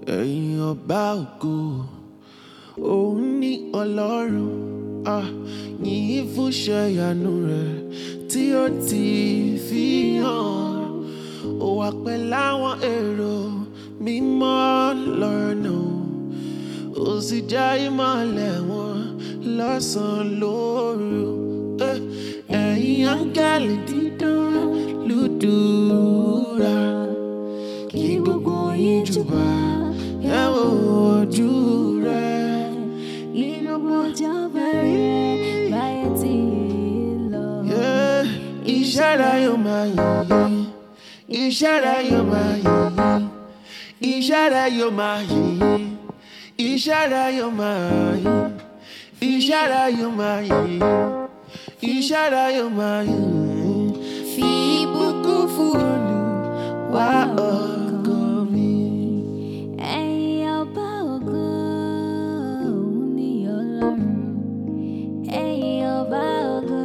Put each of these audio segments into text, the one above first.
ẹ̀yin ọba ògo òun ní Ọlọ́run yìnyín fún iṣẹ́ ìyanu rẹ̀ tí ó ti fi hàn. Ó wà pẹ̀lú àwọn èrò mímọ́ lọ́nà, ó sì jẹ́ ìmọ́lẹ̀ wọn lọ́sàn-án lóru. Ẹ̀yin áńgẹ́lì dídán lùdùrà, kí gbogbo yín júbà ẹ wo ojú rẹ̀. Nínú ìjọba rẹ̀ báyé tí lọ. Iṣẹ́ rẹ̀ yóò máa yìn, iṣẹ́ rẹ̀ yóò máa yìn, iṣẹ́ rẹ̀ yóò máa yìn, iṣẹ́ rẹ̀ yóò máa yìn, iṣẹ́ rẹ̀ yóò máa yìn, iṣẹ́ rẹ̀ yóò máa yìn. Fi ìbùkún fún Olúwa ògo mi. Ẹ̀yin ọba ògo òun ní Ọlọ́run. Ẹ̀yin ọba ògo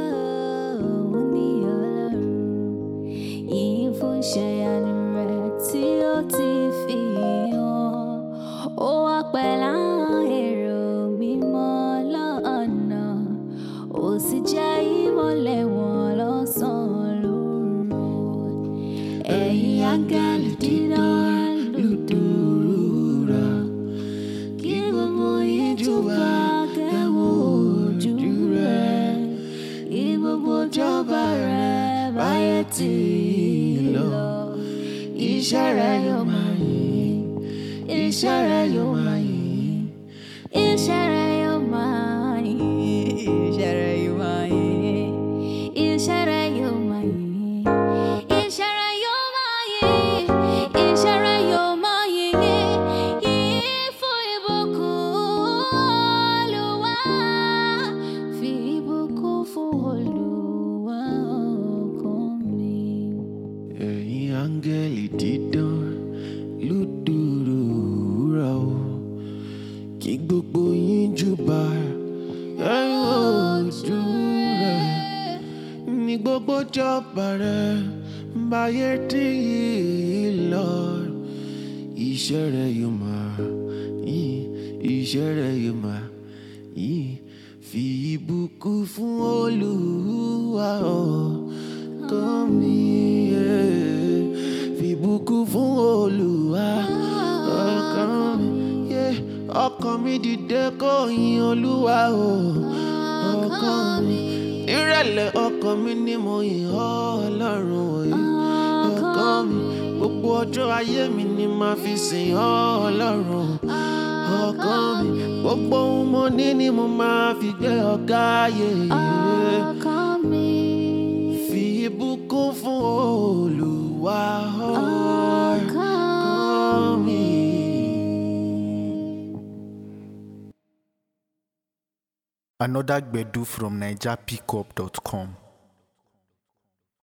òun ní Ọlọ́run. Yìnyín fún iṣẹ́ ìyanu rẹ̀ tí ó ti fi hàn. Ó wà pẹ̀lú àwọn èrò mímọ́ lọ́nà, ó sì jẹ́ ìmọ́lẹ̀ wọn lọ́sàn-án lóru. Ẹ̀yin áńgẹ́lì dídán lùdùrà, kí gbogbo yín júbà kẹ́ wo ojú rẹ̀. Kí gbogbo ìjọba rẹ̀ báyé tí lọ. Iṣẹ́ rẹ̀ yóò máa yìn, iṣẹ́ rẹ̀ yóò máa yìn, Iṣẹ́ rẹ̀ yóò máa yìn, iṣẹ́ rẹ̀ yóò máa yìn, iṣẹ́ rẹ̀ yóò máa yìn, iṣẹ́ rẹ̀ yóò máa yìn, iṣẹ́ rẹ̀ yóò máa yìn. Yìn fún ìbùkún Olúwa, fi ìbùkún fún Olúwa ọkàn mi. ẹ̀yin áńgẹ́lì dídán lùdùrà o, kí gbogbo yín júbà ẹ wo ojú rẹ̀. Ní gbogbo ìjọba rẹ̀ báyé tí lọ. Iṣẹ́ rẹ̀ yóò máa yìn, iṣẹ́ rẹ̀ yóò máa yìn. Fi ìbùkún fún Olúwa ọkàn mi. Fi ìbùkún fún Olúwa ọkàn mi. Ọkàn mi dìde kó yìn Olúwa ọkàn mi. Ìrẹ̀lẹ̀ ọkàn mi ni mo yìn Ọlọ́run ọkàn mi. Gbogbo ọjọ́ ayé mi ni màá fi sìn Ọlọ́run ọkàn mi. Gbogbo ohun mo ní ni mo máa fi gbé ọ̀gá ayé. Ọkàn mi. Fi ìbùkún fún Olúwa Ọkàn mi. Another Gbedu from NigerPickup.com.